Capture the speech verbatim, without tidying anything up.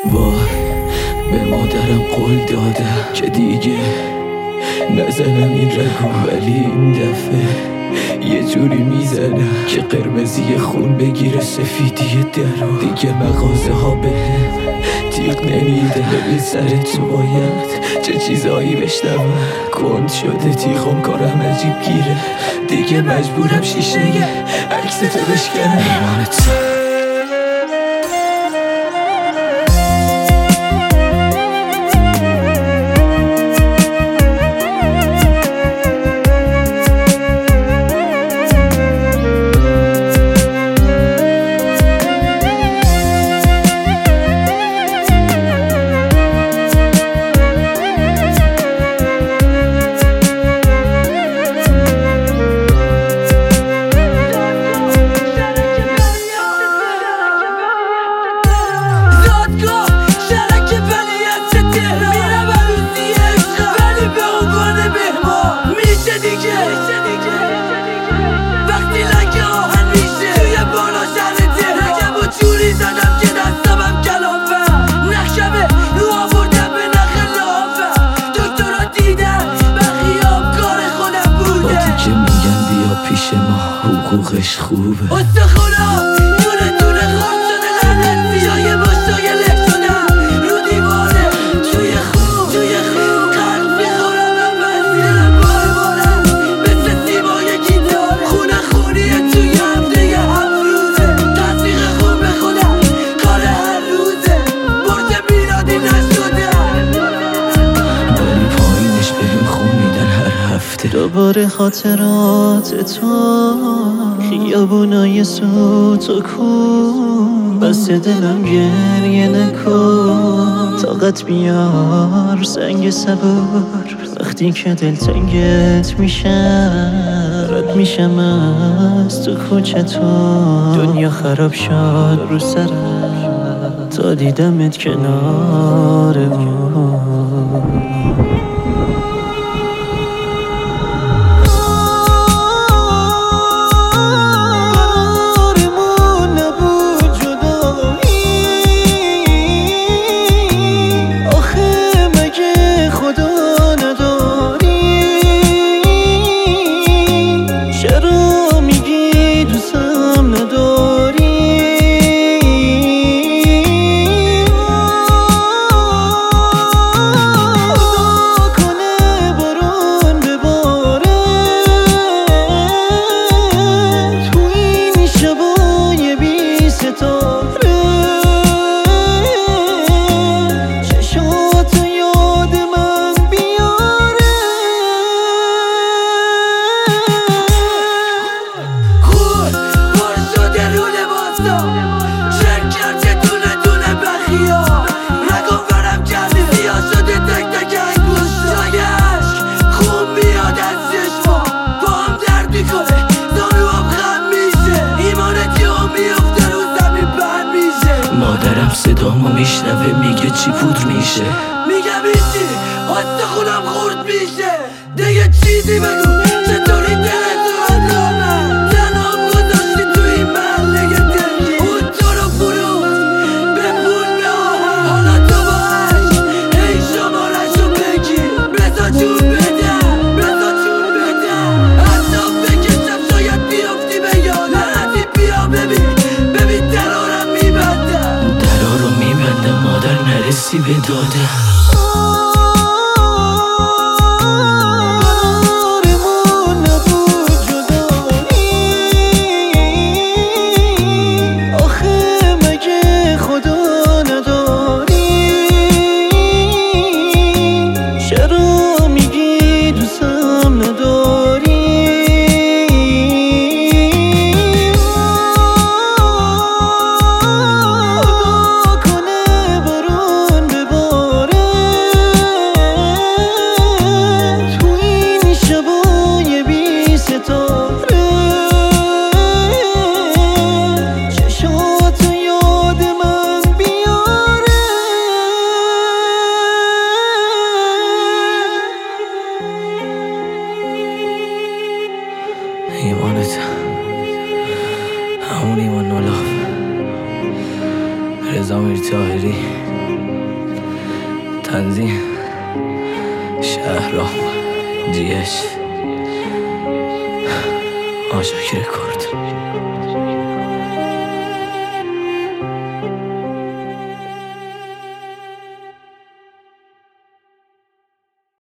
وای به مادرم قول دادم که دیگه نزنم این رگو، ولی این دفعه یه جوری میزنم که قرمزی خون بگیره سفیدی درو. دیگه مغازه ها به هم تیغ نمیده. ببین سر تو باید چه چیزایی بشنوم. کند شده تیغم، کارم عجیب گیره. دیگه مجبورم شیشه عکس تو بشکنم. ایمانت پیش ما حقوقش خوبه. استخونا دونه دونه خورد شده لعنتی، جای باشای لک شدم رو دیواره. توی خوب توی خوب قلب میخورم من بزیرم بار بارم مثل سیمای گیتاره. خونه خونیه توی هم دیگه هم روزه. تصدیق خوب به خودم کار هر روزه. برج میلادی نشدم ولی پایینش بهم خون میدن هر هفته. دوباره خاطرات تو خیابونای سوت و کن، بس دلم گریه نکن. طاقت بیار سنگ صبر، وقتی که دل تنگت میشم رد میشم از تو کوچه تو. دنیا خراب شد رو سرم تا دیدمت کنار اون. مادرم صدامو میشنوه میگه چی پودر میشه. میگم ایچی استخونم خورد میشه. دیگه چیزی بگو چطوری دلت اومد رو من. تنام گذاشتی تو این محله دنگی. اون تو رو فروخت به پول به آهن. حالا تو با عشق هی شمارشو بگیر. بزا جون بدم بزا جون بدم. حتی بکشم شاید بیافتی به یاد. لعنتی بیا ببین ببین درارم میبندم. درا رو میبندم مادر نرسی به دادم. ایمانت همون ایمان نولاف رضا میرطاهری. تنظیم شهرام دیش آشاک رکورد.